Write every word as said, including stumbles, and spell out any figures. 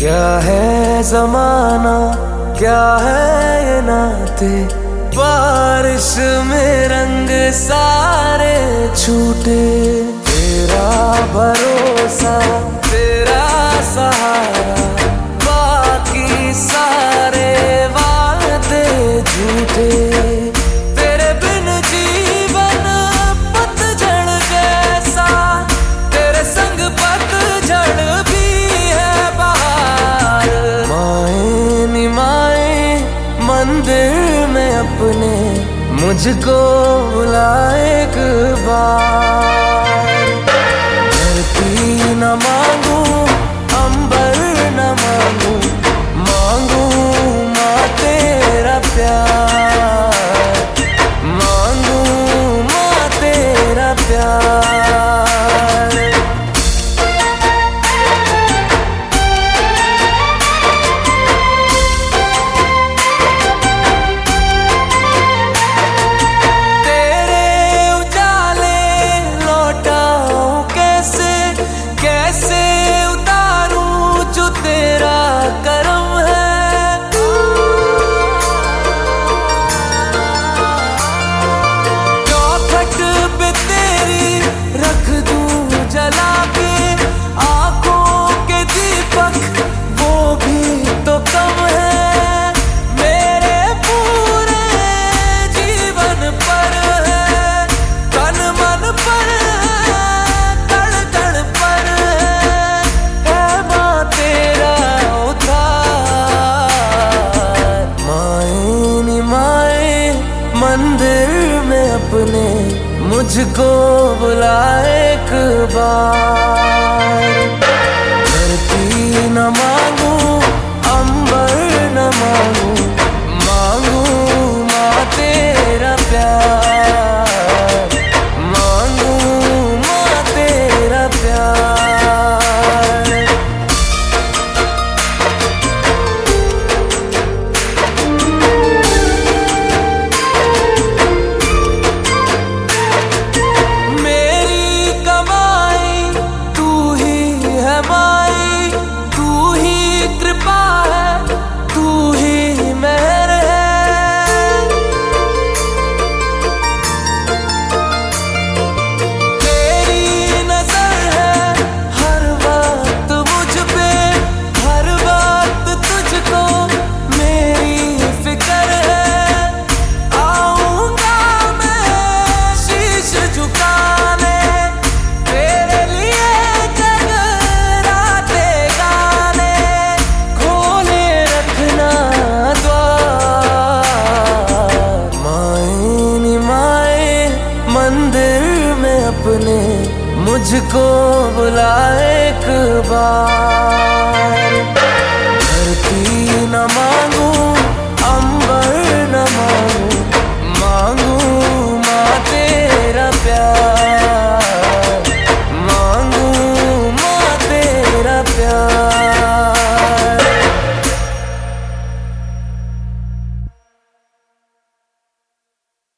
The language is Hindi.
क्या है जमाना, क्या है ये नाते, बारिश में रंग सारे छूटे। तेरा भरोसा, तेरा सहारा, बाकी सारे वादे झूठे। तेरे बिन जीवन पतझड़ जैसा, तेरे संग पतझड़ भी है बहार। माए नी माए मंदिर में अपने मुझको बुला एक बार। धरती न मांगू, अंबर न मांगू, मांगू माँ तेरा प्यार, मांगू माँ तेरा प्यार। मंदिर में अपने मुझको बुला एक बार। धरती न मांगू, अंबर न मांगू, मांगू माँ तेरा प्यार, मांगू माँ तेरा प्यार। मंदिर में अपने मुझको बुला एक बार।